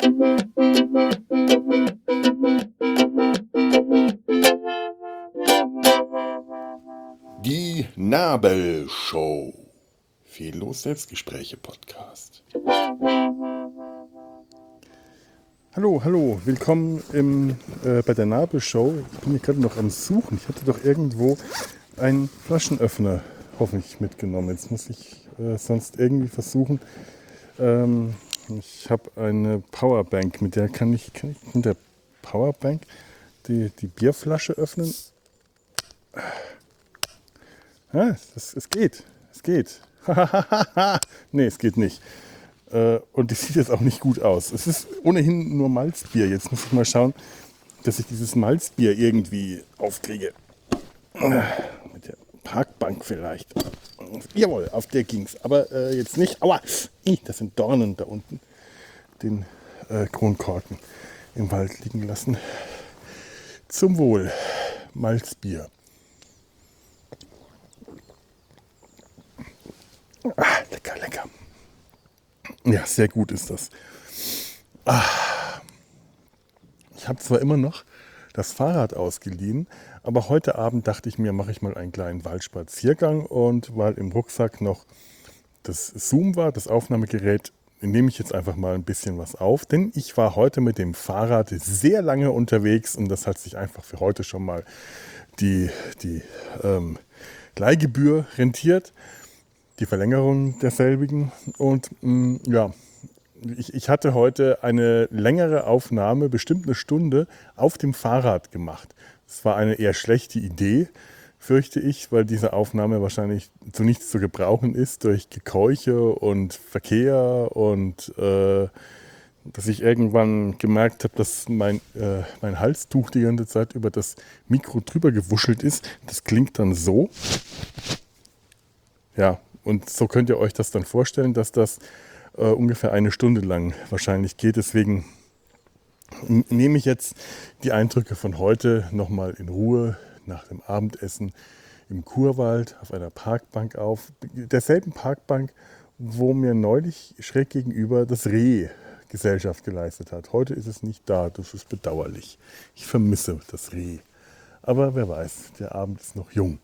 Die Nabelshow. Fehllos Selbstgespräche Podcast. Hallo, willkommen bei der Nabelshow. Ich bin hier gerade noch am Suchen. Ich hatte doch irgendwo einen Flaschenöffner hoffentlich mitgenommen. Jetzt muss ich sonst irgendwie versuchen. Ich habe eine Powerbank, mit der kann ich mit der Powerbank die Bierflasche öffnen. Ja, es geht. Nee, es geht nicht. Und die sieht jetzt auch nicht gut aus. Es ist ohnehin nur Malzbier. Jetzt muss ich mal schauen, dass ich dieses Malzbier irgendwie aufkriege. Mit der Parkbank vielleicht. Jawohl, auf der ging's. Aber jetzt nicht. Aua! Das sind Dornen da unten. Den Kronkorken im Wald liegen lassen. Zum Wohl. Malzbier. Lecker. Ja, sehr gut ist das. Ich habe zwar immer noch das Fahrrad ausgeliehen, aber heute Abend dachte ich mir, mache ich mal einen kleinen Waldspaziergang, und weil im Rucksack noch das Zoom war, das Aufnahmegerät, nehme ich jetzt einfach mal ein bisschen was auf, denn ich war heute mit dem Fahrrad sehr lange unterwegs und das hat sich einfach für heute schon mal die Leihgebühr rentiert. Die Verlängerung derselbigen. Und ich hatte heute eine längere Aufnahme, bestimmt eine Stunde, auf dem Fahrrad gemacht. Es war eine eher schlechte Idee, fürchte ich, weil diese Aufnahme wahrscheinlich zu nichts zu gebrauchen ist durch Gekeuche und Verkehr und dass ich irgendwann gemerkt habe, dass mein Halstuch die ganze Zeit über das Mikro drüber gewuschelt ist. Das klingt dann so. Ja. Und so könnt ihr euch das dann vorstellen, dass das ungefähr eine Stunde lang wahrscheinlich geht. Deswegen nehme ich jetzt die Eindrücke von heute nochmal in Ruhe nach dem Abendessen im Kurwald auf einer Parkbank auf. Derselben Parkbank, wo mir neulich schräg gegenüber das Reh Gesellschaft geleistet hat. Heute ist es nicht da, das ist bedauerlich. Ich vermisse das Reh. Aber wer weiß, der Abend ist noch jung.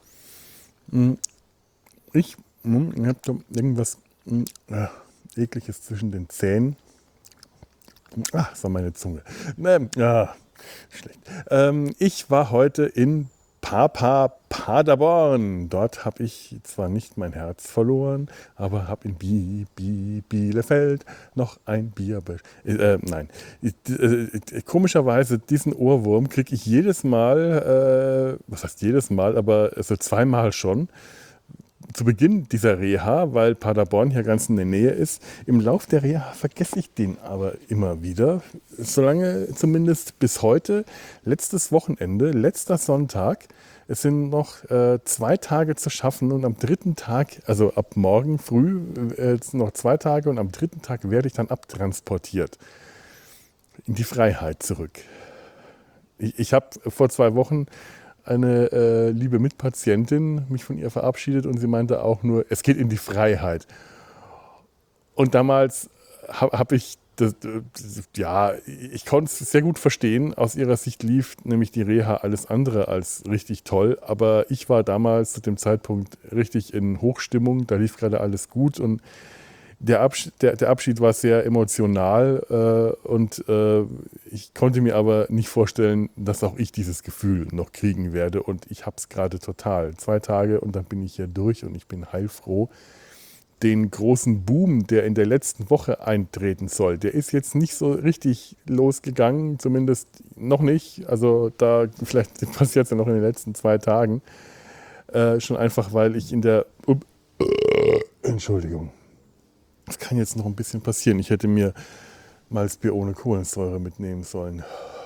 Ich habe da irgendwas Ekliges zwischen den Zähnen. Das war meine Zunge. Schlecht. Ich war heute in Paderborn. Dort habe ich zwar nicht mein Herz verloren, aber habe in Bielefeld noch ein Bier. Nein. Komischerweise, diesen Ohrwurm kriege ich jedes Mal, was heißt jedes Mal, aber so zweimal schon. Zu Beginn dieser Reha, weil Paderborn hier ganz in der Nähe ist. Im Lauf der Reha vergesse ich den aber immer wieder. Solange zumindest bis heute, letztes Wochenende, letzter Sonntag. Es sind noch 2 Tage zu schaffen und am 3. Tag, also ab morgen früh, noch 2 Tage und am 3. Tag werde ich dann abtransportiert in die Freiheit zurück. Ich habe vor 2 Wochen eine liebe Mitpatientin mich von ihr verabschiedet und sie meinte auch nur, es geht in die Freiheit. Und damals habe ich, ich konnte es sehr gut verstehen. Aus ihrer Sicht lief nämlich die Reha alles andere als richtig toll. Aber ich war damals zu dem Zeitpunkt richtig in Hochstimmung. Da lief gerade alles gut und der Abschied war sehr emotional und ich konnte mir aber nicht vorstellen, dass auch ich dieses Gefühl noch kriegen werde. Und ich habe es gerade total. 2 Tage und dann bin ich hier durch und ich bin heilfroh. Den großen Boom, der in der letzten Woche eintreten soll, der ist jetzt nicht so richtig losgegangen, zumindest noch nicht. Also da vielleicht passiert es ja noch in den letzten 2 Tagen. Schon einfach, weil ich in der... Entschuldigung. Das kann jetzt noch ein bisschen passieren. Ich hätte mir Malzbier ohne Kohlensäure mitnehmen sollen.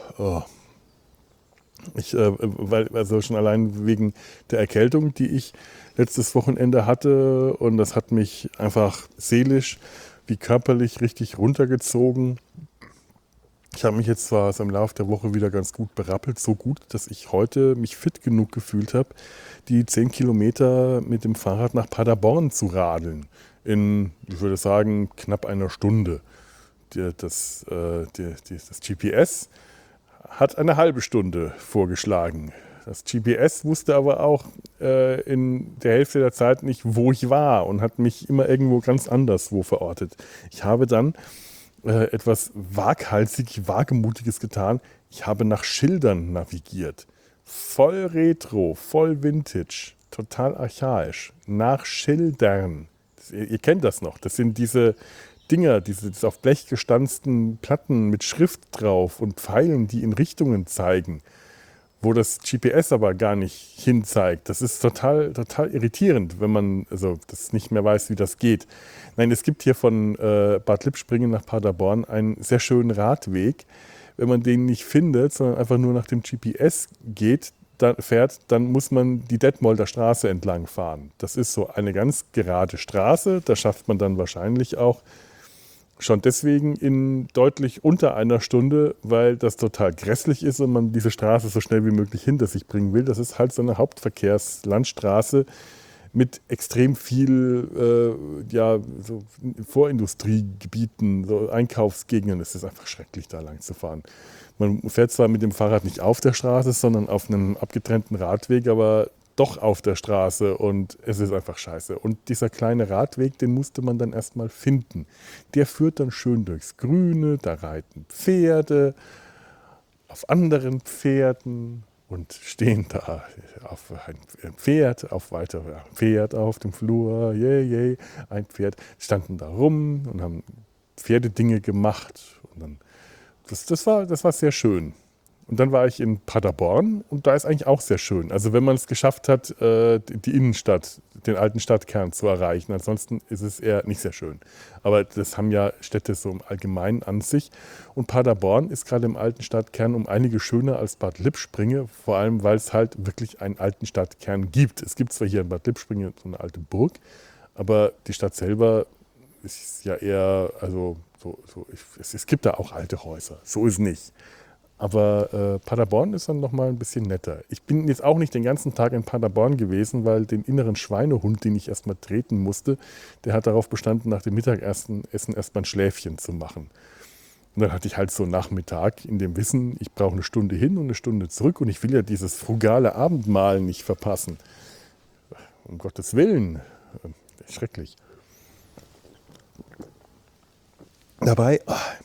Also schon allein wegen der Erkältung, die ich letztes Wochenende hatte. Und das hat mich einfach seelisch wie körperlich richtig runtergezogen. Ich habe mich jetzt zwar im Laufe der Woche wieder ganz gut berappelt, so gut, dass ich heute mich fit genug gefühlt habe, die 10 Kilometer mit dem Fahrrad nach Paderborn zu radeln. In, ich würde sagen, knapp einer Stunde. das GPS hat eine halbe Stunde vorgeschlagen. Das GPS wusste aber auch in der Hälfte der Zeit nicht, wo ich war und hat mich immer irgendwo ganz anderswo verortet. Ich habe dann etwas wagemutiges getan. Ich habe nach Schildern navigiert. Voll retro, voll vintage, total archaisch. Nach Schildern. Ihr kennt das noch. Das sind diese Dinger, diese auf Blech gestanzten Platten mit Schrift drauf und Pfeilen, die in Richtungen zeigen, wo das GPS aber gar nicht hinzeigt. Das ist total irritierend, wenn man also das nicht mehr weiß, wie das geht. Nein, es gibt hier von Bad Lippspringe nach Paderborn einen sehr schönen Radweg. Wenn man den nicht findet, sondern einfach nur nach dem GPS fährt, dann muss man die Detmolder Straße entlang fahren. Das ist so eine ganz gerade Straße. Da schafft man dann wahrscheinlich auch schon deswegen in deutlich unter einer Stunde, weil das total grässlich ist und man diese Straße so schnell wie möglich hinter sich bringen will. Das ist halt so eine Hauptverkehrslandstraße mit extrem viel so Vorindustriegebieten, so Einkaufsgegenden. Es ist einfach schrecklich, da lang zu fahren. Man fährt zwar mit dem Fahrrad nicht auf der Straße, sondern auf einem abgetrennten Radweg, aber doch auf der Straße und es ist einfach scheiße. Und dieser kleine Radweg, den musste man dann erstmal finden. Der führt dann schön durchs Grüne, da reiten Pferde auf anderen Pferden und stehen da auf ein Pferd, ein Pferd auf dem Flur, yay, ein Pferd, standen da rum und haben Pferdedinge gemacht. Und dann, das war sehr schön. Und dann war ich in Paderborn und da ist eigentlich auch sehr schön. Also wenn man es geschafft hat, die Innenstadt, den alten Stadtkern zu erreichen. Ansonsten ist es eher nicht sehr schön. Aber das haben ja Städte so im Allgemeinen an sich. Und Paderborn ist gerade im alten Stadtkern um einige schöner als Bad Lippspringe. Vor allem, weil es halt wirklich einen alten Stadtkern gibt. Es gibt zwar hier in Bad Lippspringe so eine alte Burg, aber die Stadt selber ist ja eher, also es gibt da auch alte Häuser. So ist nicht. Aber Paderborn ist dann nochmal ein bisschen netter. Ich bin jetzt auch nicht den ganzen Tag in Paderborn gewesen, weil den inneren Schweinehund, den ich erstmal treten musste, der hat darauf bestanden, nach dem Mittagessen erstmal ein Schläfchen zu machen. Und dann hatte ich halt so Nachmittag in dem Wissen, ich brauche eine Stunde hin und eine Stunde zurück und ich will ja dieses frugale Abendmahl nicht verpassen. Um Gottes Willen. Schrecklich. Dabei,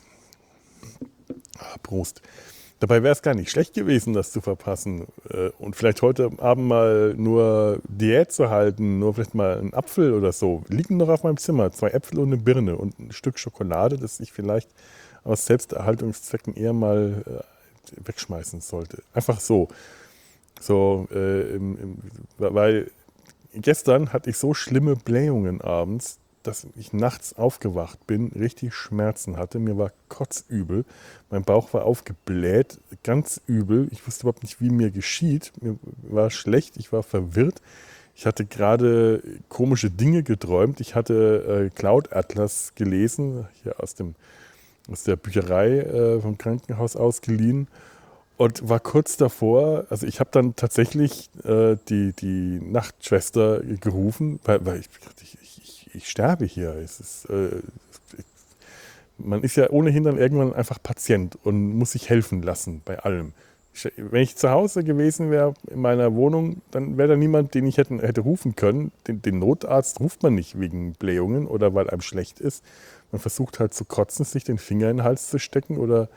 Prost. Dabei wäre es gar nicht schlecht gewesen, das zu verpassen und vielleicht heute Abend mal nur Diät zu halten, nur vielleicht mal einen Apfel oder so. Liegen noch auf meinem Zimmer 2 Äpfel und eine Birne und ein Stück Schokolade, das ich vielleicht aus Selbsterhaltungszwecken eher mal wegschmeißen sollte. Einfach so. Weil gestern hatte ich so schlimme Blähungen abends, dass ich nachts aufgewacht bin, richtig Schmerzen hatte. Mir war kotzübel. Mein Bauch war aufgebläht, ganz übel. Ich wusste überhaupt nicht, wie mir geschieht. Mir war schlecht, ich war verwirrt. Ich hatte gerade komische Dinge geträumt. Ich hatte Cloud Atlas gelesen, hier aus der Bücherei vom Krankenhaus ausgeliehen. Und war kurz davor, also ich habe dann tatsächlich die Nachtschwester gerufen, weil ich sterbe hier. Man ist ja ohnehin dann irgendwann einfach Patient und muss sich helfen lassen bei allem. Wenn ich zu Hause gewesen wäre in meiner Wohnung, dann wäre da niemand, den ich hätte rufen können. Den Notarzt ruft man nicht wegen Blähungen oder weil einem schlecht ist. Man versucht halt zu kotzen, sich den Finger in den Hals zu stecken oder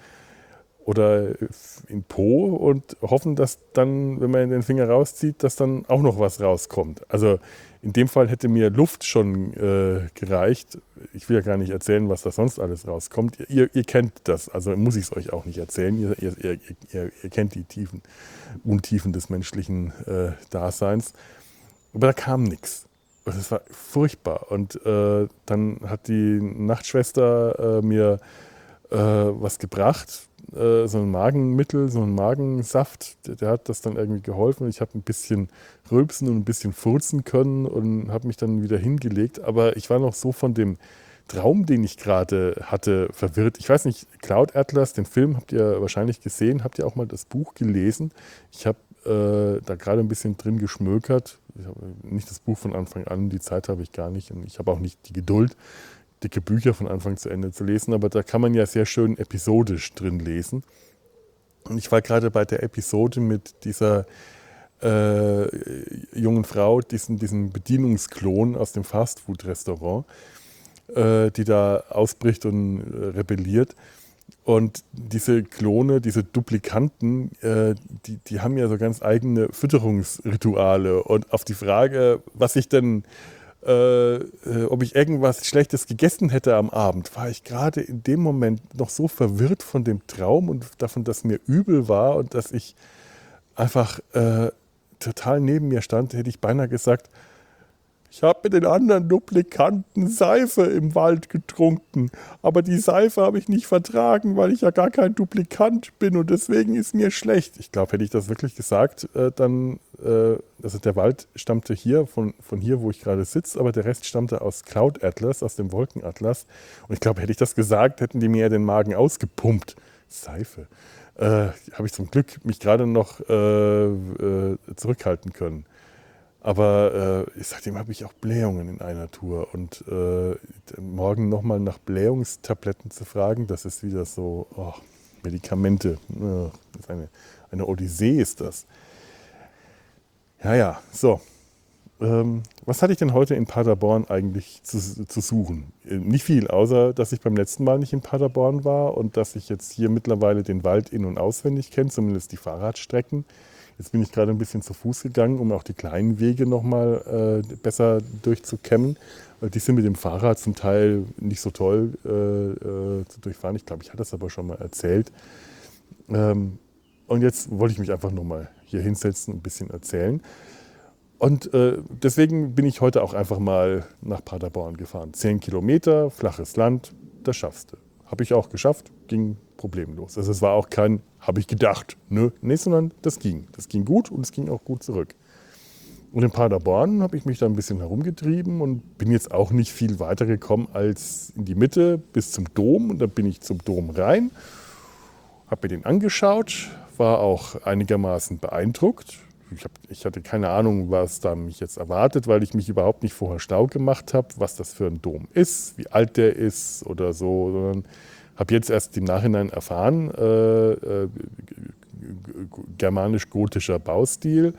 in Po und hoffen, dass dann, wenn man den Finger rauszieht, dass dann auch noch was rauskommt. Also in dem Fall hätte mir Luft schon gereicht. Ich will ja gar nicht erzählen, was da sonst alles rauskommt. Ihr kennt das, also muss ich es euch auch nicht erzählen. Ihr kennt die Untiefen des menschlichen Daseins. Aber da kam nichts. Das war furchtbar. Und dann hat die Nachtschwester mir was gebracht, so ein Magenmittel, so ein Magensaft, der hat das dann irgendwie geholfen. Ich habe ein bisschen rülpsen und ein bisschen furzen können und habe mich dann wieder hingelegt. Aber ich war noch so von dem Traum, den ich gerade hatte, verwirrt. Ich weiß nicht, Cloud Atlas, den Film habt ihr wahrscheinlich gesehen. Habt ihr auch mal das Buch gelesen? Ich habe da gerade ein bisschen drin geschmökert. Ich habe nicht das Buch von Anfang an, die Zeit habe ich gar nicht und ich habe auch nicht die Geduld. dicke Bücher von Anfang zu Ende zu lesen, aber da kann man ja sehr schön episodisch drin lesen. Und ich war gerade bei der Episode mit dieser jungen Frau, diesen Bedienungsklon aus dem Fastfood-Restaurant, die da ausbricht und rebelliert. Und diese Klone, diese Duplikanten, die haben ja so ganz eigene Fütterungsrituale. Und auf die Frage, ob ich irgendwas Schlechtes gegessen hätte am Abend, war ich gerade in dem Moment noch so verwirrt von dem Traum und davon, dass mir übel war und dass ich einfach total neben mir stand, hätte ich beinahe gesagt, ich habe mit den anderen Duplikanten Seife im Wald getrunken, aber die Seife habe ich nicht vertragen, weil ich ja gar kein Duplikant bin und deswegen ist mir schlecht. Ich glaube, hätte ich das wirklich gesagt, also der Wald stammte hier, von hier, wo ich gerade sitze, aber der Rest stammte aus Cloud Atlas, aus dem Wolkenatlas. Und ich glaube, hätte ich das gesagt, hätten die mir ja den Magen ausgepumpt. Seife. Habe ich zum Glück mich gerade noch zurückhalten können. Aber seitdem habe ich auch Blähungen in einer Tour. Und morgen nochmal nach Blähungstabletten zu fragen, das ist wieder so, Medikamente. Das ist eine Odyssee ist das. Ja, so. Was hatte ich denn heute in Paderborn eigentlich zu suchen? Nicht viel, außer dass ich beim letzten Mal nicht in Paderborn war und dass ich jetzt hier mittlerweile den Wald in- und auswendig kenne, zumindest die Fahrradstrecken. Jetzt bin ich gerade ein bisschen zu Fuß gegangen, um auch die kleinen Wege nochmal besser durchzukämmen. Die sind mit dem Fahrrad zum Teil nicht so toll zu durchfahren. Ich glaube, ich hatte das aber schon mal erzählt. Und jetzt wollte ich mich einfach nochmal hier hinsetzen und ein bisschen erzählen. Und deswegen bin ich heute auch einfach mal nach Paderborn gefahren. 10 Kilometer, flaches Land, das schaffst du. Habe ich auch geschafft, ging problemlos. Also es war auch kein, habe ich gedacht, nee, sondern das ging. Das ging gut und es ging auch gut zurück. Und in Paderborn habe ich mich da ein bisschen herumgetrieben und bin jetzt auch nicht viel weiter gekommen als in die Mitte bis zum Dom. Und dann bin ich zum Dom rein, habe mir den angeschaut, war auch einigermaßen beeindruckt. Ich hatte keine Ahnung, was da mich jetzt erwartet, weil ich mich überhaupt nicht vorher schlau gemacht habe, was das für ein Dom ist, wie alt der ist oder so, sondern habe jetzt erst im Nachhinein erfahren, germanisch-gotischer Baustil,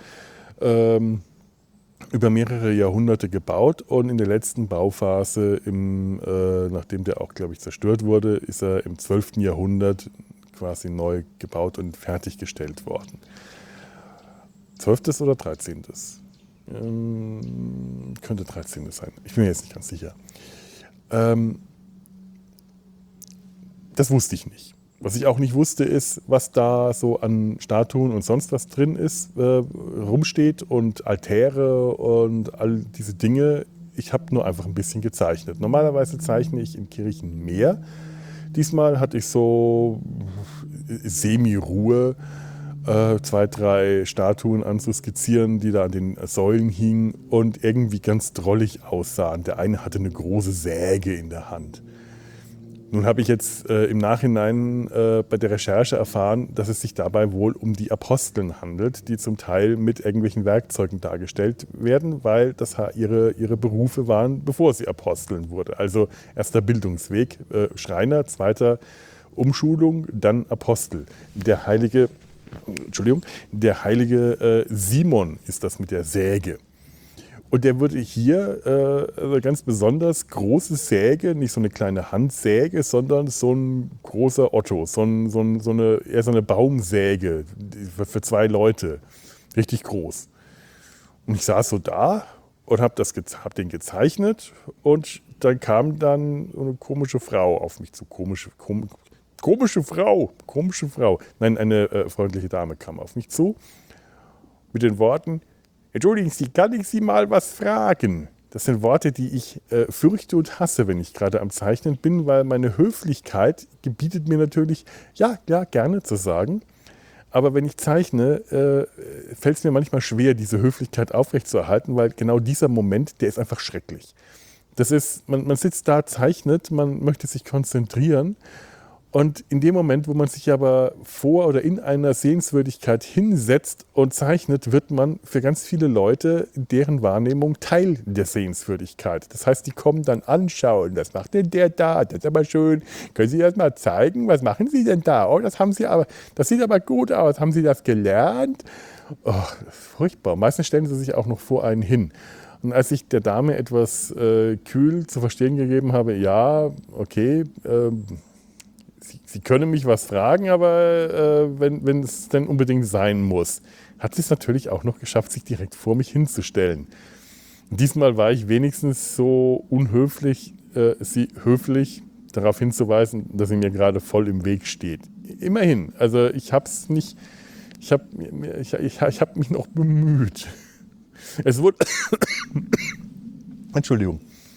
über mehrere Jahrhunderte gebaut und in der letzten Bauphase, nachdem der auch, glaube ich, zerstört wurde, ist er im 12. Jahrhundert quasi neu gebaut und fertiggestellt worden. 12. oder 13. Könnte 13. sein. Ich bin mir jetzt nicht ganz sicher. Das wusste ich nicht. Was ich auch nicht wusste, ist, was da so an Statuen und sonst was drin ist, rumsteht und Altäre und all diese Dinge. Ich habe nur einfach ein bisschen gezeichnet. Normalerweise zeichne ich in Kirchen mehr. Diesmal hatte ich so Semi-Ruhe, 2, 3 Statuen anzuskizzieren, die da an den Säulen hingen und irgendwie ganz drollig aussahen. Der eine hatte eine große Säge in der Hand. Nun habe ich jetzt im Nachhinein bei der Recherche erfahren, dass es sich dabei wohl um die Aposteln handelt, die zum Teil mit irgendwelchen Werkzeugen dargestellt werden, weil das ihre Berufe waren, bevor sie Aposteln wurde. Also erster Bildungsweg, Schreiner, zweiter Umschulung, dann Apostel. Der heilige Simon ist das mit der Säge. Und der wurde hier ganz besonders große Säge, nicht so eine kleine Handsäge, sondern so ein großer Otto, eher so eine Baumsäge für 2 Leute, richtig groß. Und ich saß so da und habe den gezeichnet und dann kam dann eine komische Frau auf mich zu, komische Frau. Nein, eine freundliche Dame kam auf mich zu mit den Worten: Entschuldigen Sie, kann ich Sie mal was fragen? Das sind Worte, die ich fürchte und hasse, wenn ich gerade am Zeichnen bin, weil meine Höflichkeit gebietet mir natürlich, ja, gerne zu sagen. Aber wenn ich zeichne, fällt es mir manchmal schwer, diese Höflichkeit aufrechtzuerhalten, weil genau dieser Moment, der ist einfach schrecklich. Das ist, man sitzt da, zeichnet, man möchte sich konzentrieren Und in dem Moment, wo man sich aber vor oder in einer Sehenswürdigkeit hinsetzt und zeichnet, wird man für ganz viele Leute in deren Wahrnehmung Teil der Sehenswürdigkeit. Das heißt, die kommen dann anschauen, was macht denn der da? Das ist aber schön. Können Sie das mal zeigen? Was machen Sie denn da? Oh, das sieht aber gut aus. Haben Sie das gelernt? Oh, das ist furchtbar. Meistens stellen sie sich auch noch vor einen hin. Und als ich der Dame etwas kühl zu verstehen gegeben habe, ja, okay, Sie können mich was fragen, aber wenn es denn unbedingt sein muss, hat sie es natürlich auch noch geschafft, sich direkt vor mich hinzustellen. Diesmal war ich wenigstens so unhöflich, sie höflich darauf hinzuweisen, dass sie mir gerade voll im Weg steht. Immerhin, also ich habe mich noch bemüht. Es wurde, Entschuldigung.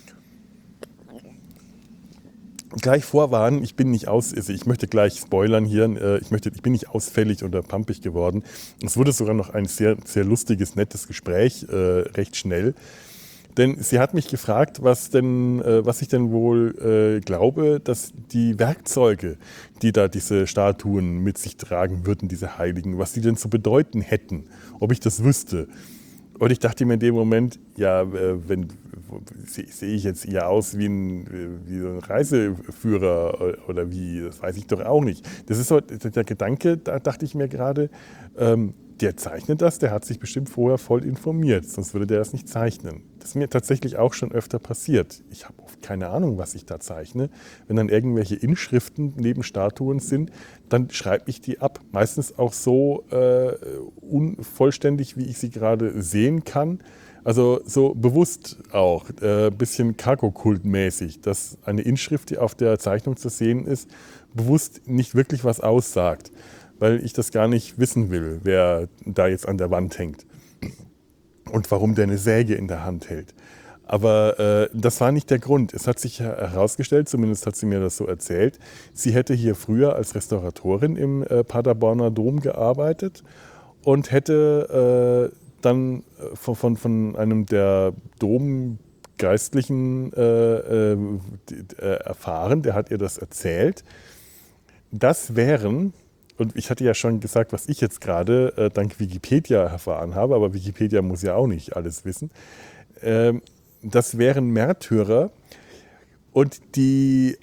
Gleich vorwarnen, ich möchte gleich spoilern hier, ich bin nicht ausfällig oder pampig geworden. Es wurde sogar noch ein sehr, sehr lustiges, nettes Gespräch, recht schnell. Denn sie hat mich gefragt, was ich denn wohl glaube, dass die Werkzeuge, die da diese Statuen mit sich tragen würden, diese Heiligen, was die denn zu bedeuten hätten, ob ich das wüsste. Und ich dachte mir in dem Moment, ja, sehe ich jetzt eher aus wie so ein Reiseführer oder wie, das weiß ich doch auch nicht. Das ist so der Gedanke, da dachte ich mir gerade, der zeichnet das, der hat sich bestimmt vorher voll informiert, sonst würde der das nicht zeichnen. Das ist mir tatsächlich auch schon öfter passiert. Ich habe oft keine Ahnung, was ich da zeichne. Wenn dann irgendwelche Inschriften neben Statuen sind, dann schreibe ich die ab. Meistens auch so unvollständig, wie ich sie gerade sehen kann. Also so bewusst auch, bisschen Cargo-Kult-mäßig, dass eine Inschrift, die auf der Zeichnung zu sehen ist, bewusst nicht wirklich was aussagt, weil ich das gar nicht wissen will, wer da jetzt an der Wand hängt und warum der eine Säge in der Hand hält. Aber das war nicht der Grund. Es hat sich herausgestellt, zumindest hat sie mir das so erzählt, sie hätte hier früher als Restauratorin im Paderborner Dom gearbeitet und hätte dann von einem der Domgeistlichen erfahren, der hat ihr das erzählt. Das wären, und ich hatte ja schon gesagt, was ich jetzt gerade dank Wikipedia erfahren habe, aber Wikipedia muss ja auch nicht alles wissen, das wären Märtyrer und die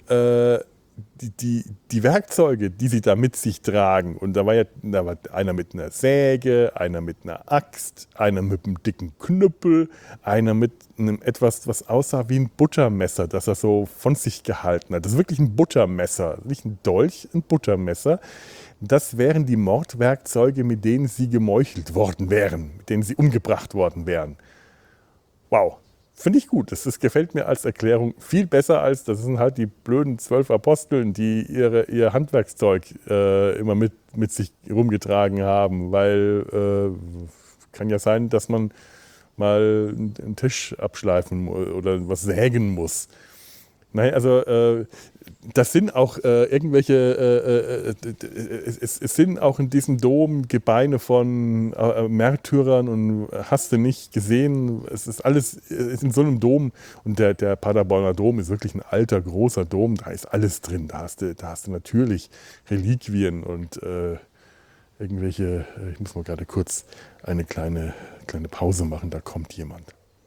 Werkzeuge, die sie da mit sich tragen, und da war einer mit einer Säge, einer mit einer Axt, einer mit einem dicken Knüppel, einer mit einem etwas, was aussah wie ein Buttermesser, das er so von sich gehalten hat. Das ist wirklich ein Buttermesser, nicht ein Dolch, ein Buttermesser. Das wären die Mordwerkzeuge, mit denen sie gemeuchelt worden wären, mit denen sie umgebracht worden wären. Wow. Finde ich gut. Das gefällt mir als Erklärung viel besser als, das sind halt die blöden 12 Aposteln, die ihr Handwerkszeug immer mit sich rumgetragen haben. Weil kann ja sein, dass man mal einen Tisch abschleifen oder was sägen muss. Nein, also das sind auch es sind auch in diesem Dom Gebeine von Märtyrern und hast du nicht gesehen, es ist alles in so einem Dom, und der Paderborner Dom ist wirklich ein alter, großer Dom, da ist alles drin, da hast du natürlich Reliquien und irgendwelche, ich muss mal gerade kurz eine kleine Pause machen, da kommt jemand.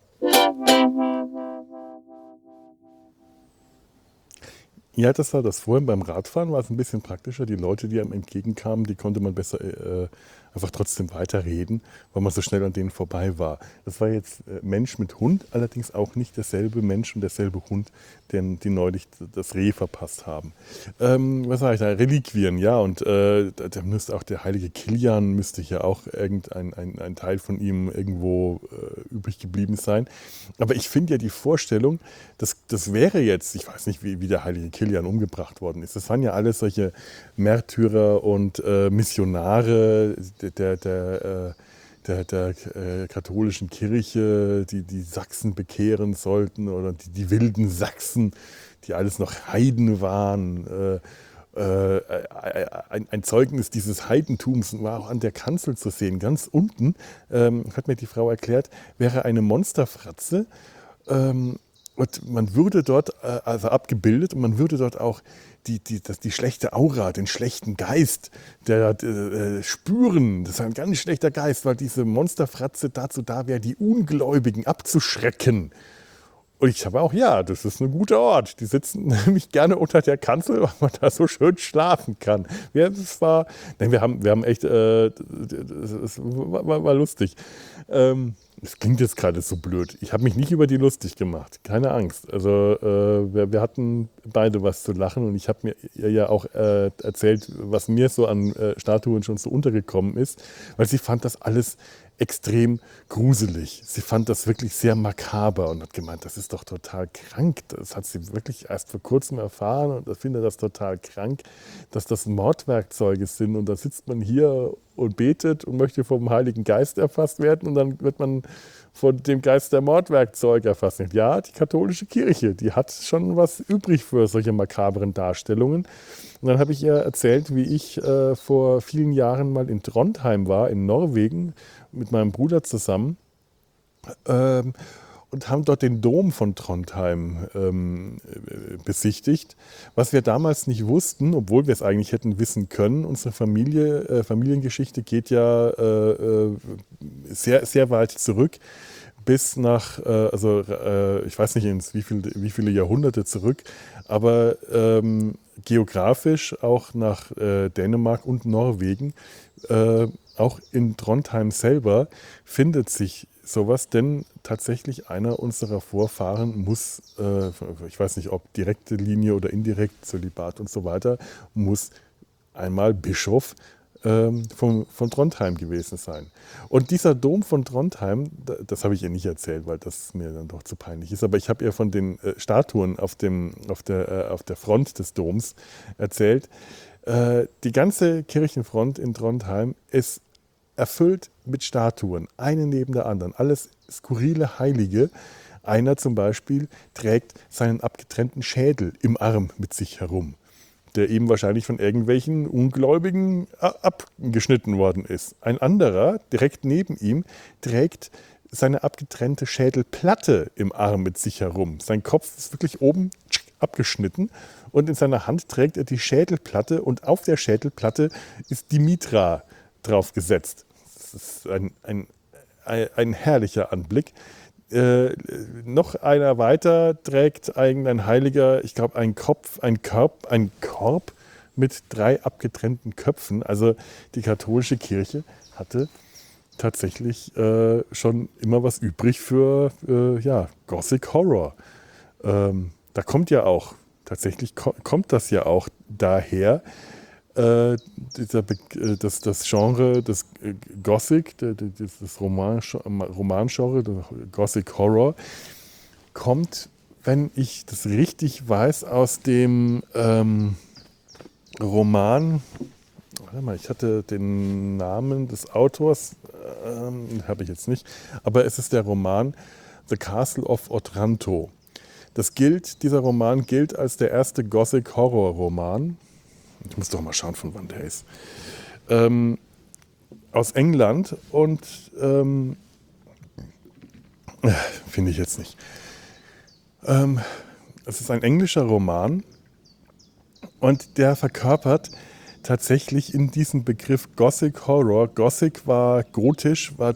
Ja, das war das. Vorhin beim Radfahren war es ein bisschen praktischer. Die Leute, die einem entgegenkamen, die konnte man besser einfach trotzdem weiterreden, weil man so schnell an denen vorbei war. Das war jetzt Mensch mit Hund, allerdings auch nicht derselbe Mensch und derselbe Hund, die neulich das Reh verpasst haben. Was sage ich da? Reliquien, ja. Und da müsste auch der heilige Kilian, müsste ja auch ein Teil von ihm irgendwo übrig geblieben sein. Aber ich finde ja die Vorstellung, das wäre jetzt, ich weiß nicht, wie der heilige Kilian umgebracht worden ist. Das waren ja alles solche Märtyrer und Missionare der katholischen Kirche, die Sachsen bekehren sollten, oder die wilden Sachsen, die alles noch Heiden waren. Ein Zeugnis dieses Heidentums war auch an der Kanzel zu sehen. Ganz unten, hat mir die Frau erklärt, wäre eine Monsterfratze, Und man würde dort, also abgebildet, und man würde dort auch die schlechte Aura, den schlechten Geist, spüren. Das ist ein ganz schlechter Geist, weil diese Monsterfratze dazu da wäre, die Ungläubigen abzuschrecken. Und ich habe auch, ja, das ist ein guter Ort. Die sitzen nämlich gerne unter der Kanzel, weil man da so schön schlafen kann. Ja, wir haben echt, es war lustig. Es klingt jetzt gerade so blöd. Ich habe mich nicht über die lustig gemacht. Keine Angst. Also wir hatten beide was zu lachen und ich habe mir ja auch erzählt, was mir so an Statuen schon so untergekommen ist, weil sie fand das alles extrem gruselig. Sie fand das wirklich sehr makaber und hat gemeint, das ist doch total krank. Das hat sie wirklich erst vor kurzem erfahren und ich finde das total krank, dass das Mordwerkzeuge sind und da sitzt man hier und betet und möchte vom Heiligen Geist erfasst werden und dann wird man von dem Geist der Mordwerkzeuge erfasst. Ja, die katholische Kirche, die hat schon was übrig für solche makabren Darstellungen. Und dann habe ich ihr erzählt, wie ich vor vielen Jahren mal in Trondheim war, in Norwegen, mit meinem Bruder zusammen und haben dort den Dom von Trondheim besichtigt. Was wir damals nicht wussten, obwohl wir es eigentlich hätten wissen können, unsere Familiengeschichte geht ja sehr, sehr weit zurück. Bis nach, ich weiß nicht, wie viele Jahrhunderte zurück, aber geografisch auch nach Dänemark und Norwegen. Auch in Trondheim selber findet sich sowas, denn tatsächlich einer unserer Vorfahren muss, ich weiß nicht, ob direkte Linie oder indirekt, Zölibat und so weiter, muss einmal Bischof von Trondheim gewesen sein. Und dieser Dom von Trondheim, das habe ich ihr nicht erzählt, weil das mir dann doch zu peinlich ist, aber ich habe ihr von den Statuen auf der Front des Doms erzählt. Die ganze Kirchenfront in Trondheim ist erfüllt mit Statuen, eine neben der anderen, alles skurrile Heilige. Einer zum Beispiel trägt seinen abgetrennten Schädel im Arm mit sich herum, der ihm wahrscheinlich von irgendwelchen Ungläubigen abgeschnitten worden ist. Ein anderer, direkt neben ihm, trägt seine abgetrennte Schädelplatte im Arm mit sich herum. Sein Kopf ist wirklich oben abgeschnitten und in seiner Hand trägt er die Schädelplatte und auf der Schädelplatte ist die Mitra drauf gesetzt. Das ist ein herrlicher Anblick. Noch einer weiter trägt ein Heiliger, ich glaube, ein Korb mit 3 abgetrennten Köpfen. Also die katholische Kirche hatte tatsächlich schon immer was übrig für Gothic Horror. Da kommt ja auch, tatsächlich kommt das ja auch daher, das Genre des Gothic, das Romangenre, Gothic Horror, kommt, wenn ich das richtig weiß, aus dem Roman, warte mal, ich hatte den Namen des Autors, habe ich jetzt nicht, aber es ist der Roman The Castle of Otranto. Dieser Roman gilt als der erste Gothic Horror Roman. Ich muss doch mal schauen, von wann der ist. Aus England und finde ich jetzt nicht. Es ist ein englischer Roman und der verkörpert tatsächlich in diesem Begriff Gothic Horror. Gothic war gotisch, war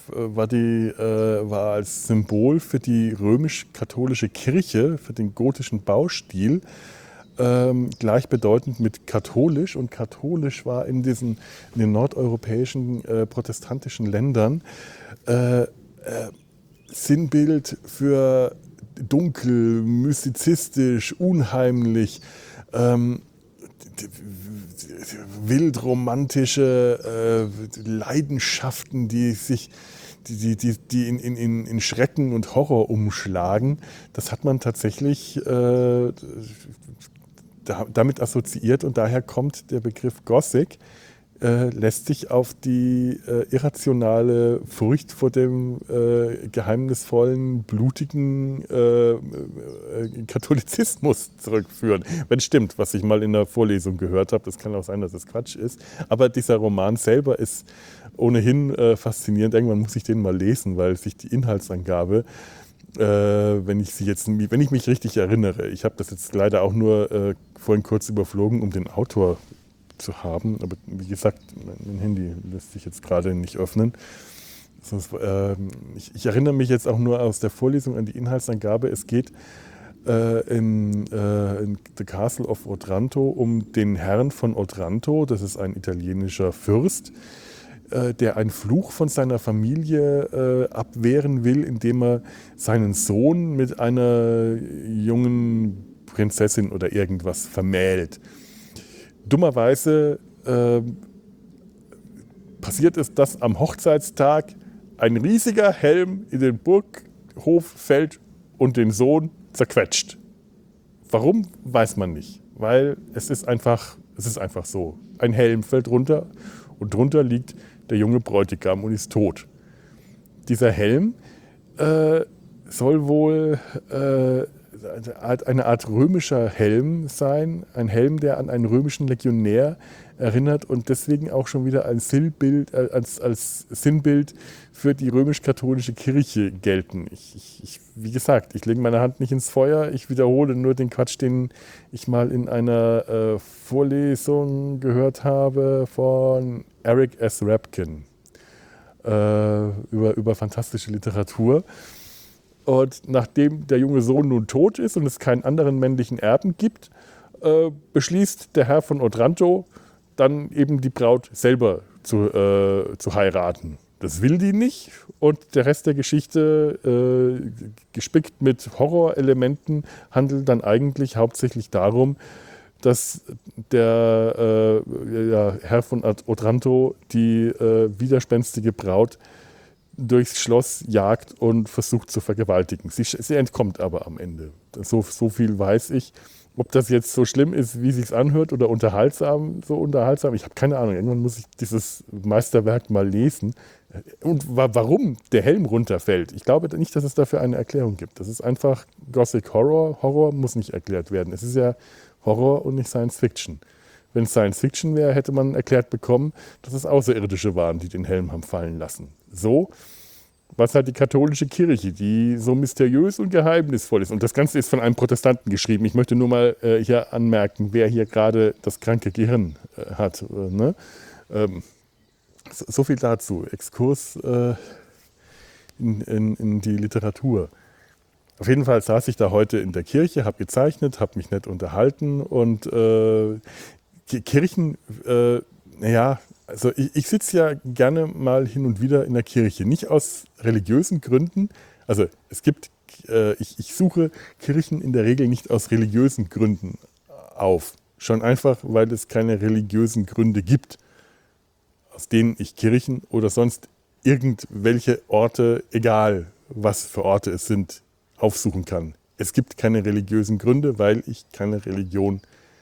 als Symbol für die römisch-katholische Kirche, für den gotischen Baustil, gleichbedeutend mit katholisch. Und katholisch war in den nordeuropäischen protestantischen Ländern Sinnbild für dunkel, mystizistisch, unheimlich, wildromantische Leidenschaften, die in Schrecken und Horror umschlagen. Das hat man tatsächlich damit assoziiert und daher kommt der Begriff Gothic, lässt sich auf die irrationale Furcht vor dem geheimnisvollen, blutigen Katholizismus zurückführen. Wenn es stimmt, was ich mal in der Vorlesung gehört habe, das kann auch sein, dass es Quatsch ist. Aber dieser Roman selber ist ohnehin faszinierend. Irgendwann muss ich den mal lesen, weil sich die Inhaltsangabe wenn ich mich richtig erinnere. Ich habe das jetzt leider auch nur vorhin kurz überflogen, um den Autor zu haben. Aber wie gesagt, mein Handy lässt sich jetzt gerade nicht öffnen. Ich erinnere mich jetzt auch nur aus der Vorlesung an die Inhaltsangabe. Es geht in The Castle of Otranto um den Herrn von Otranto. Das ist ein italienischer Fürst, der einen Fluch von seiner Familie abwehren will, indem er seinen Sohn mit einer jungen Prinzessin oder irgendwas vermählt. Dummerweise passiert es, dass am Hochzeitstag ein riesiger Helm in den Burghof fällt und den Sohn zerquetscht. Warum, weiß man nicht, weil es ist einfach so. Ein Helm fällt runter und drunter liegt der junge Bräutigam und ist tot. Dieser Helm soll wohl eine Art römischer Helm sein, ein Helm, der an einen römischen Legionär erinnert und deswegen auch schon wieder als Sinnbild für die römisch-katholische Kirche gelten. Wie gesagt, ich lege meine Hand nicht ins Feuer, ich wiederhole nur den Quatsch, den ich mal in einer Vorlesung gehört habe von Eric S. Rapkin über fantastische Literatur. Und nachdem der junge Sohn nun tot ist und es keinen anderen männlichen Erben gibt, beschließt der Herr von Otranto dann eben die Braut selber zu heiraten. Das will die nicht und der Rest der Geschichte, gespickt mit Horrorelementen, handelt dann eigentlich hauptsächlich darum, dass der Herr von Otranto die widerspenstige Braut durchs Schloss jagt und versucht zu vergewaltigen. Sie entkommt aber am Ende. So viel weiß ich. Ob das jetzt so schlimm ist, wie es sich anhört oder unterhaltsam, ich habe keine Ahnung. Irgendwann muss ich dieses Meisterwerk mal lesen. Und warum der Helm runterfällt, ich glaube nicht, dass es dafür eine Erklärung gibt. Das ist einfach Gothic Horror. Horror muss nicht erklärt werden. Es ist ja Horror und nicht Science Fiction. Wenn es Science Fiction wäre, hätte man erklärt bekommen, dass es Außerirdische waren, die den Helm haben fallen lassen. So, was hat die katholische Kirche, die so mysteriös und geheimnisvoll ist. Und das Ganze ist von einem Protestanten geschrieben. Ich möchte nur mal hier anmerken, wer hier gerade das kranke Gehirn hat. Ne? So viel dazu. Exkurs in die Literatur. Auf jeden Fall saß ich da heute in der Kirche, habe gezeichnet, habe mich nett unterhalten und Kirchen, also ich sitze ja gerne mal hin und wieder in der Kirche, nicht aus religiösen Gründen. Also ich suche Kirchen in der Regel nicht aus religiösen Gründen auf. Schon einfach, weil es keine religiösen Gründe gibt, aus denen ich Kirchen oder sonst irgendwelche Orte, egal was für Orte es sind, aufsuchen kann. Es gibt keine religiösen Gründe, weil ich keine Religion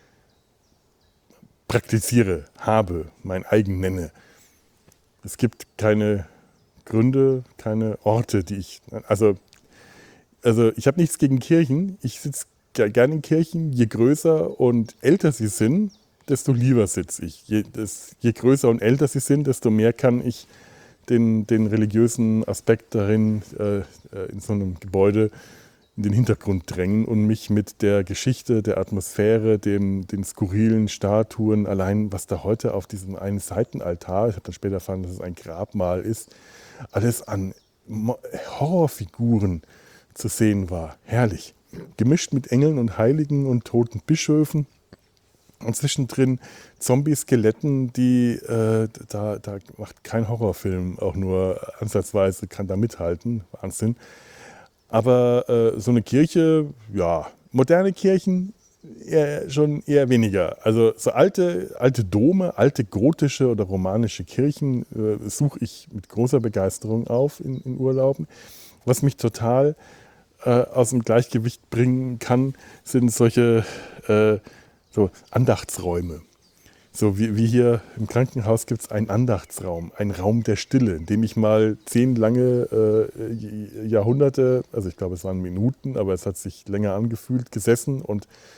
praktiziere, habe, mein eigen nenne. Es gibt keine Gründe, keine Orte, die ich... Also ich habe nichts gegen Kirchen. Ich sitze gerne in Kirchen. Je größer und älter sie sind, desto lieber sitze ich. Je größer und älter sie sind, desto mehr kann ich den religiösen Aspekt darin in so einem Gebäude in den Hintergrund drängen und mich mit der Geschichte, der Atmosphäre, den skurrilen Statuen, allein was da heute auf diesem einen Seitenaltar, ich habe dann später erfahren, dass es ein Grabmal ist, alles an Horrorfiguren zu sehen war. Herrlich. Gemischt mit Engeln und Heiligen und toten Bischöfen und zwischendrin Zombie-Skeletten, die da macht kein Horrorfilm auch nur ansatzweise, kann da mithalten. Wahnsinn. Aber so eine Kirche, ja, moderne Kirchen schon eher weniger. Also so alte Dome, alte gotische oder romanische Kirchen suche ich mit großer Begeisterung auf in Urlauben. Was mich total aus dem Gleichgewicht bringen kann, sind solche so Andachtsräume. So wie hier im Krankenhaus gibt es einen Andachtsraum, einen Raum der Stille, in dem ich mal 10 lange Jahrhunderte, also ich glaube es waren Minuten, aber es hat sich länger angefühlt, gesessen und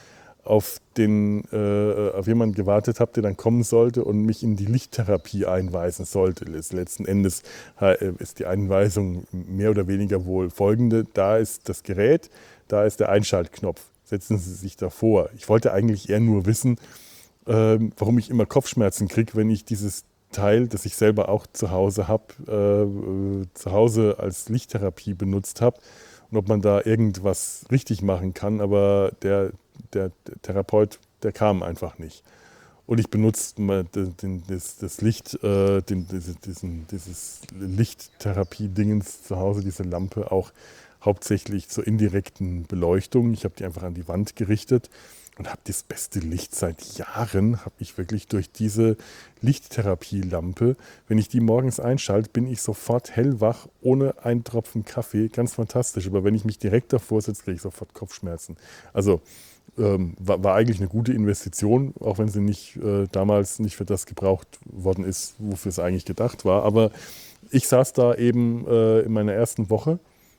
auf jemanden gewartet habe, der dann kommen sollte und mich in die Lichttherapie einweisen sollte. Letzten Endes ist die Einweisung mehr oder weniger wohl folgende: Da ist das Gerät, da ist der Einschaltknopf. Setzen Sie sich davor. Ich wollte eigentlich eher nur wissen, warum ich immer Kopfschmerzen kriege, wenn ich dieses Teil, das ich selber auch zu Hause habe, zu Hause als Lichttherapie benutzt habe, und ob man da irgendwas richtig machen kann. Aber der Therapeut, der kam einfach nicht. Und ich benutze das Licht, dieses Lichttherapie-Dingens zu Hause, diese Lampe, auch hauptsächlich zur indirekten Beleuchtung. Ich habe die einfach an die Wand gerichtet und habe das beste Licht seit Jahren, habe ich wirklich durch diese Lichttherapielampe. Wenn ich die morgens einschalte, bin ich sofort hellwach, ohne einen Tropfen Kaffee. Ganz fantastisch. Aber wenn ich mich direkt davor setze, kriege ich sofort Kopfschmerzen. Also war eigentlich eine gute Investition, auch wenn sie damals nicht für das gebraucht worden ist, wofür es eigentlich gedacht war. Aber ich saß da eben in meiner ersten Woche.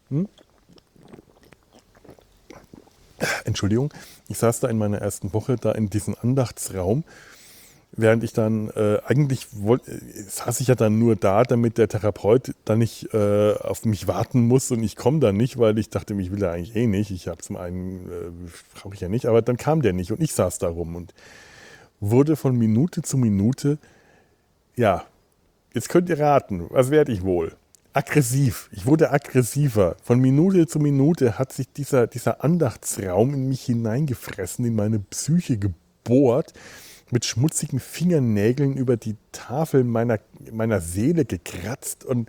Entschuldigung, ich saß da in meiner ersten Woche da in diesem Andachtsraum, während ich dann saß ich ja dann nur da, damit der Therapeut dann nicht auf mich warten muss und ich komme dann nicht, weil ich dachte, ich will ja eigentlich eh nicht. Ich habe zum einen, brauche ich ja nicht, aber dann kam der nicht und ich saß da rum und wurde von Minute zu Minute, ja, jetzt könnt ihr raten, was werde ich wohl? Aggressiv. Ich wurde aggressiver. Von Minute zu Minute hat sich dieser Andachtsraum in mich hineingefressen, in meine Psyche gebohrt, mit schmutzigen Fingernägeln über die Tafel meiner Seele gekratzt und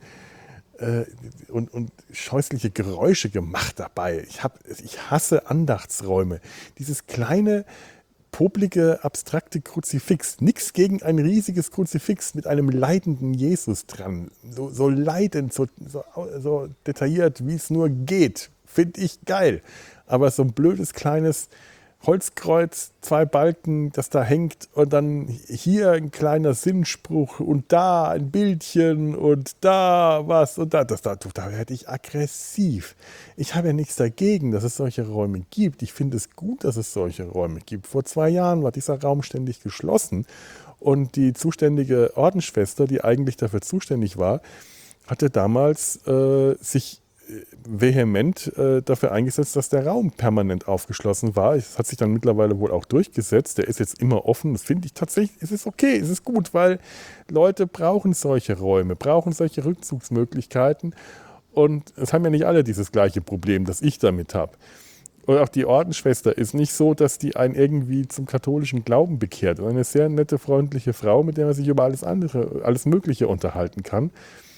scheußliche Geräusche gemacht dabei. Ich hasse Andachtsräume. Dieses kleine, poplige, abstrakte Kruzifix. Nichts gegen ein riesiges Kruzifix mit einem leidenden Jesus dran. So leidend, so detailliert, wie es nur geht. Finde ich geil. Aber so ein blödes kleines Holzkreuz, 2 Balken, das da hängt und dann hier ein kleiner Sinnspruch und da ein Bildchen und da was und da werde ich aggressiv. Ich habe ja nichts dagegen, dass es solche Räume gibt. Ich finde es gut, dass es solche Räume gibt. Vor 2 Jahren war dieser Raum ständig geschlossen und die zuständige Ordensschwester, die eigentlich dafür zuständig war, hatte damals sich vehement dafür eingesetzt, dass der Raum permanent aufgeschlossen war. Es hat sich dann mittlerweile wohl auch durchgesetzt. Der ist jetzt immer offen. Das finde ich tatsächlich, es ist okay, es ist gut, weil Leute brauchen solche Räume, brauchen solche Rückzugsmöglichkeiten. Und es haben ja nicht alle dieses gleiche Problem, das ich damit habe. Und auch die Ordensschwester ist nicht so, dass die einen irgendwie zum katholischen Glauben bekehrt. Eine sehr nette, freundliche Frau, mit der man sich über alles Mögliche unterhalten kann.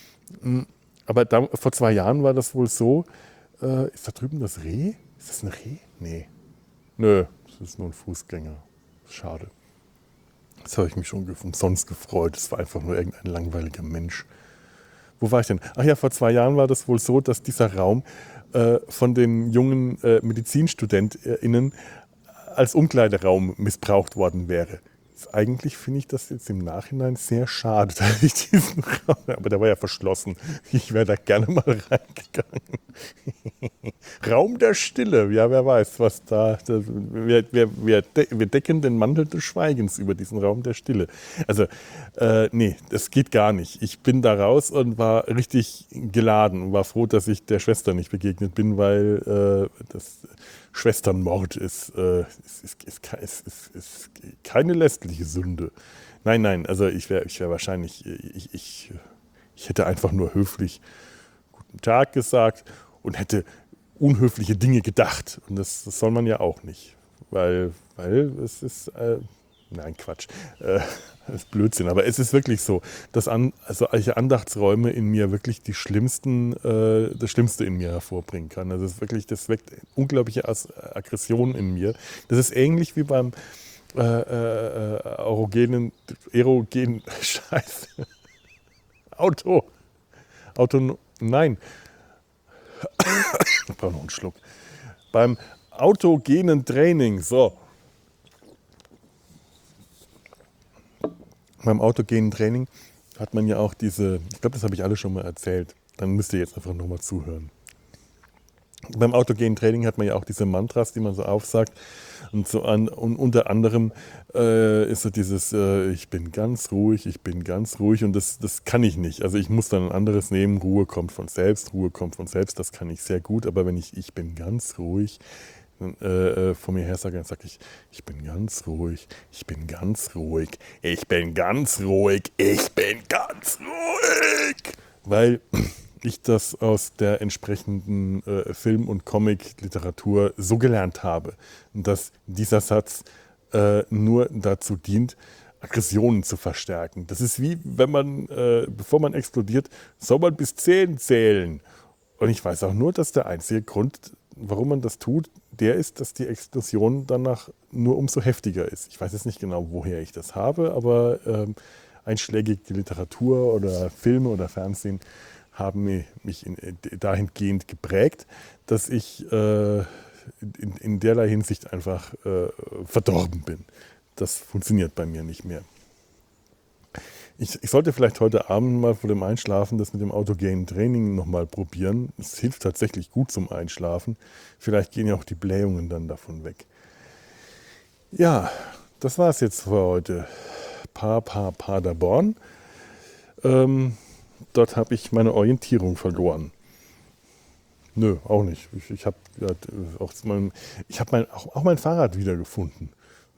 Aber vor 2 Jahren war das wohl so, ist da drüben das Reh? Ist das ein Reh? Nee. Nö, das ist nur ein Fußgänger. Schade. Das habe ich mich schon umsonst gefreut. Das war einfach nur irgendein langweiliger Mensch. Wo war ich denn? Ach ja, vor 2 Jahren war das wohl so, dass dieser Raum von den jungen MedizinstudentInnen als Umkleideraum missbraucht worden wäre. Eigentlich finde ich das jetzt im Nachhinein sehr schade, dass ich diesen Raum, aber der war ja verschlossen. Ich wäre da gerne mal reingegangen. Raum der Stille, ja, wer weiß, was wir decken den Mantel des Schweigens über diesen Raum der Stille. Also, nee, das geht gar nicht. Ich bin da raus und war richtig geladen und war froh, dass ich der Schwester nicht begegnet bin, weil das Schwesternmord ist keine lästliche Sünde. Nein, also ich wäre wahrscheinlich, ich hätte einfach nur höflich Guten Tag gesagt und hätte unhöfliche Dinge gedacht. Und das soll man ja auch nicht, weil es ist, nein, Quatsch, das ist Blödsinn. Aber es ist wirklich so, dass solche Andachtsräume in mir wirklich das Schlimmste in mir hervorbringen kann. Also das weckt unglaubliche Aggression in mir. Das ist ähnlich wie beim erogenen Scheiße. Nein. Ich brauche noch einen Schluck. Beim autogenen Training, so. Beim autogenen Training hat man ja auch ich glaube, das habe ich alles schon mal erzählt. Dann müsst ihr jetzt einfach nochmal zuhören. Beim autogenen Training hat man ja auch diese Mantras, die man so aufsagt. Und unter anderem ist so dieses, ich bin ganz ruhig, ich bin ganz ruhig. Und das kann ich nicht. Also ich muss dann ein anderes nehmen. Ruhe kommt von selbst, Ruhe kommt von selbst. Das kann ich sehr gut. Aber wenn ich bin ganz ruhig, vor mir her sage, dann sage ich bin ganz ruhig, ich bin ganz ruhig, ich bin ganz ruhig, ich bin ganz ruhig. Weil ich das aus der entsprechenden Film- und Comic-Literatur so gelernt habe, dass dieser Satz nur dazu dient, Aggressionen zu verstärken. Das ist wie, wenn man, bevor man explodiert, soll man bis 10 zählen. Und ich weiß auch nur, dass der einzige Grund, warum man das tut, der ist, dass die Explosion danach nur umso heftiger ist. Ich weiß jetzt nicht genau, woher ich das habe, aber einschlägige Literatur oder Filme oder Fernsehen haben mich dahingehend geprägt, dass ich in derlei Hinsicht einfach verdorben bin. Das funktioniert bei mir nicht mehr. Ich sollte vielleicht heute Abend mal vor dem Einschlafen das mit dem autogenen Training nochmal probieren. Es hilft tatsächlich gut zum Einschlafen. Vielleicht gehen ja auch die Blähungen dann davon weg. Ja, das war es jetzt für heute. Paderborn. Dort habe ich meine Orientierung verloren. Nö, auch nicht. Ich habe ja, auch mein Fahrrad wiedergefunden.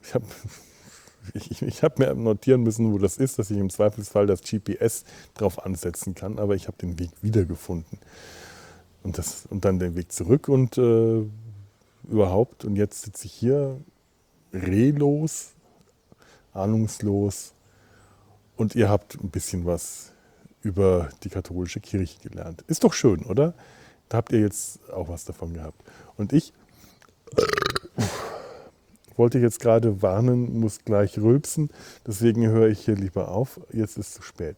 Ich hab mir notieren müssen, wo das ist, dass ich im Zweifelsfall das GPS drauf ansetzen kann, aber ich habe den Weg wiedergefunden. Und dann den Weg zurück und überhaupt. Und jetzt sitze ich hier rehlos, ahnungslos und ihr habt ein bisschen was über die katholische Kirche gelernt. Ist doch schön, oder? Da habt ihr jetzt auch was davon gehabt. Und ich wollte jetzt gerade warnen, muss gleich rülpsen. Deswegen höre ich hier lieber auf. Jetzt ist es zu spät.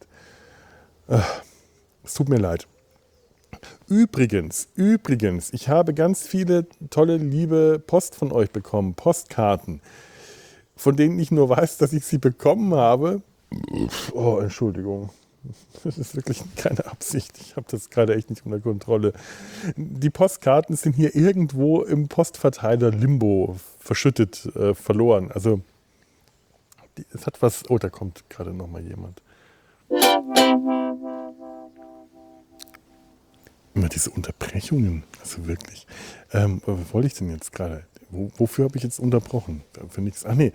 Es tut mir leid. Übrigens, ich habe ganz viele tolle, liebe Post von euch bekommen. Postkarten, von denen ich nur weiß, dass ich sie bekommen habe. Oh, Entschuldigung. Das ist wirklich keine Absicht. Ich habe das gerade echt nicht unter Kontrolle. Die Postkarten sind hier irgendwo im Postverteiler Limbo verschüttet, verloren. Also, es hat was. Oh, da kommt gerade noch mal jemand. Immer diese Unterbrechungen. Also wirklich. Was wollte ich denn jetzt gerade? Wofür habe ich jetzt unterbrochen? Für nichts. Ach nee,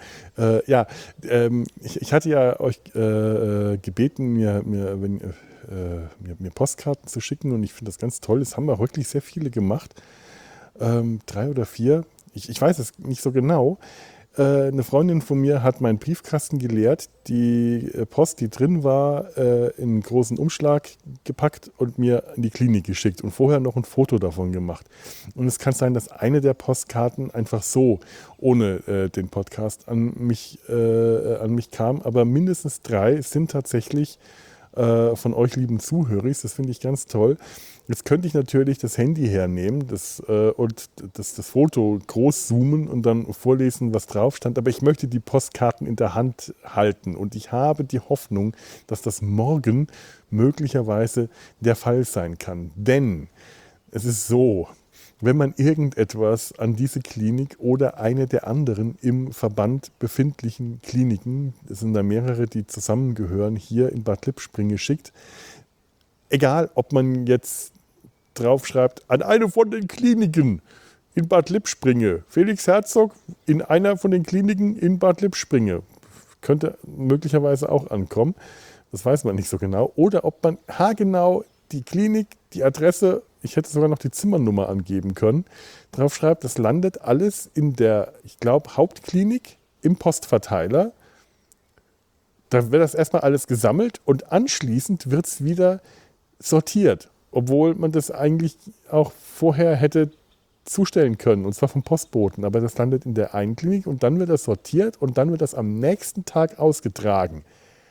ich hatte ja euch gebeten, mir Postkarten zu schicken und ich finde das ganz toll. Das haben auch wirklich sehr viele gemacht. 3 oder 4. Ich weiß es nicht so genau. Eine Freundin von mir hat meinen Briefkasten geleert, die Post, die drin war, in einen großen Umschlag gepackt und mir in die Klinik geschickt und vorher noch ein Foto davon gemacht. Und es kann sein, dass eine der Postkarten einfach so, ohne den Podcast, an mich kam, aber mindestens 3 sind tatsächlich von euch lieben Zuhörer. Das finde ich ganz toll. Jetzt könnte ich natürlich das Handy hernehmen und das Foto groß zoomen und dann vorlesen, was drauf stand. Aber ich möchte die Postkarten in der Hand halten. Und ich habe die Hoffnung, dass das morgen möglicherweise der Fall sein kann. Denn es ist so, wenn man irgendetwas an diese Klinik oder eine der anderen im Verband befindlichen Kliniken, es sind da mehrere, die zusammengehören, hier in Bad Lippspringe schickt, egal ob man jetzt draufschreibt, an eine von den Kliniken in Bad Lippspringe, Felix Herzog in einer von den Kliniken in Bad Lippspringe, könnte möglicherweise auch ankommen, das weiß man nicht so genau, oder ob man haargenau die Klinik, die Adresse, ich hätte sogar noch die Zimmernummer angeben können, drauf schreibt, das landet alles in der, ich glaube, Hauptklinik im Postverteiler. Da wird das erstmal alles gesammelt und anschließend wird es wieder sortiert, obwohl man das eigentlich auch vorher hätte zustellen können, und zwar vom Postboten. Aber das landet in der einen Klinik und dann wird das sortiert und dann wird das am nächsten Tag ausgetragen.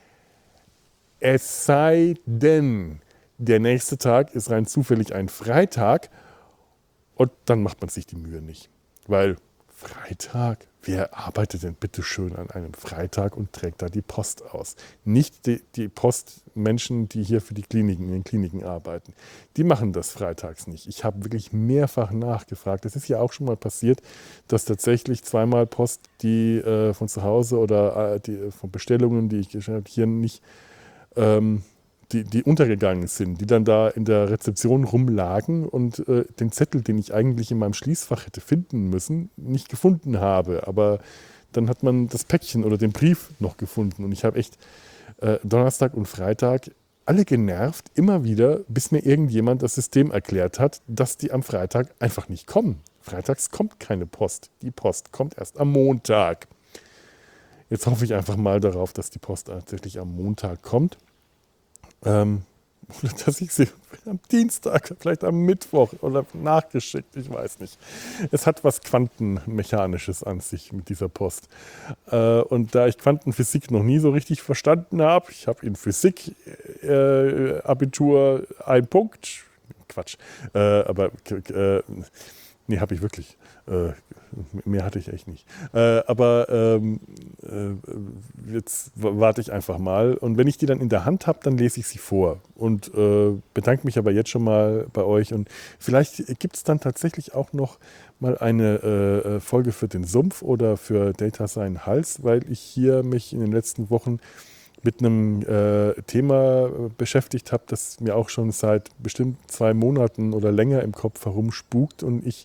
Es sei denn, der nächste Tag ist rein zufällig ein Freitag und dann macht man sich die Mühe nicht. Weil Freitag, wer arbeitet denn bitte schön an einem Freitag und trägt da die Post aus? Nicht die Postmenschen, die hier für die Kliniken, in den Kliniken arbeiten. Die machen das freitags nicht. Ich habe wirklich mehrfach nachgefragt. Es ist ja auch schon mal passiert, dass tatsächlich zweimal Post, die von zu Hause oder die von Bestellungen, die ich gestellt habe, hier nicht die untergegangen sind, die dann da in der Rezeption rumlagen und den Zettel, den ich eigentlich in meinem Schließfach hätte finden müssen, nicht gefunden habe. Aber dann hat man das Päckchen oder den Brief noch gefunden. Und ich habe echt Donnerstag und Freitag alle genervt, immer wieder, bis mir irgendjemand das System erklärt hat, dass die am Freitag einfach nicht kommen. Freitags kommt keine Post. Die Post kommt erst am Montag. Jetzt hoffe ich einfach mal darauf, dass die Post tatsächlich am Montag kommt. Oder dass ich sie am Dienstag, vielleicht am Mittwoch oder nachgeschickt, ich weiß nicht. Es hat was Quantenmechanisches an sich mit dieser Post. Und da ich Quantenphysik noch nie so richtig verstanden habe, ich habe in Physik Abitur 1 Punkt, Quatsch, aber nee, habe ich wirklich. Mehr hatte ich echt nicht. Aber jetzt warte ich einfach mal. Und wenn ich die dann in der Hand habe, dann lese ich sie vor. Und bedanke mich aber jetzt schon mal bei euch. Und vielleicht gibt es dann tatsächlich auch noch mal eine Folge für den Sumpf oder für Data Sein Hals, weil ich hier mich in den letzten Wochen mit einem Thema beschäftigt habe, das mir auch schon seit bestimmt 2 Monaten oder länger im Kopf herumspukt und ich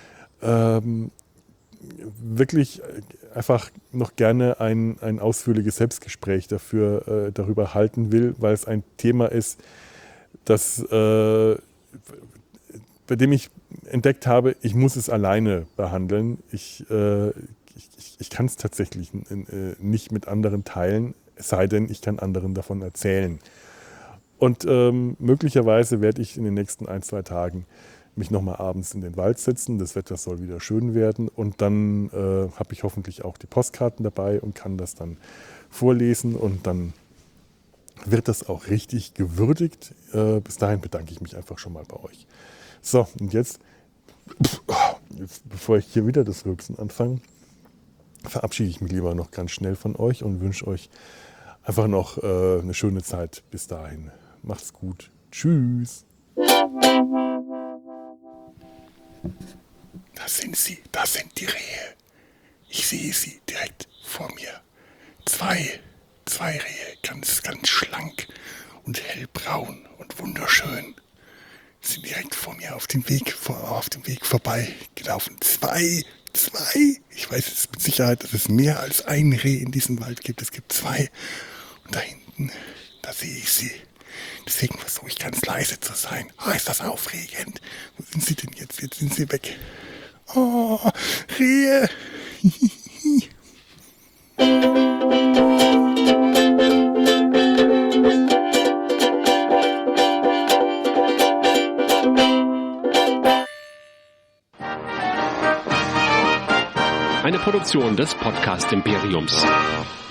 wirklich einfach noch gerne ein ausführliches Selbstgespräch darüber halten will, weil es ein Thema ist, bei dem ich entdeckt habe, ich muss es alleine behandeln. Ich kann es tatsächlich nicht mit anderen teilen, es sei denn, ich kann anderen davon erzählen. Und möglicherweise werde ich in den nächsten 1-2 Tagen mich nochmal abends in den Wald setzen. Das Wetter soll wieder schön werden. Und dann habe ich hoffentlich auch die Postkarten dabei und kann das dann vorlesen. Und dann wird das auch richtig gewürdigt. Bis dahin bedanke ich mich einfach schon mal bei euch. So, und jetzt bevor ich hier wieder das Rülpsen anfange, verabschiede ich mich lieber noch ganz schnell von euch und wünsche euch einfach noch eine schöne Zeit bis dahin. Macht's gut. Tschüss. Da sind sie, da sind die Rehe. Ich sehe sie direkt vor mir. Zwei Rehe, ganz schlank und hellbraun und wunderschön. Sind direkt vor mir auf dem Weg vorbei gelaufen. Zwei. Ich weiß jetzt mit Sicherheit, dass es mehr als ein Reh in diesem Wald gibt. Es gibt 2. Und da hinten, da sehe ich sie. Deswegen versuche ich ganz leise zu sein. Ist das aufregend. Wo sind sie denn jetzt? Jetzt sind sie weg. Oh, Rehe. Eine Produktion des Podcast Imperiums.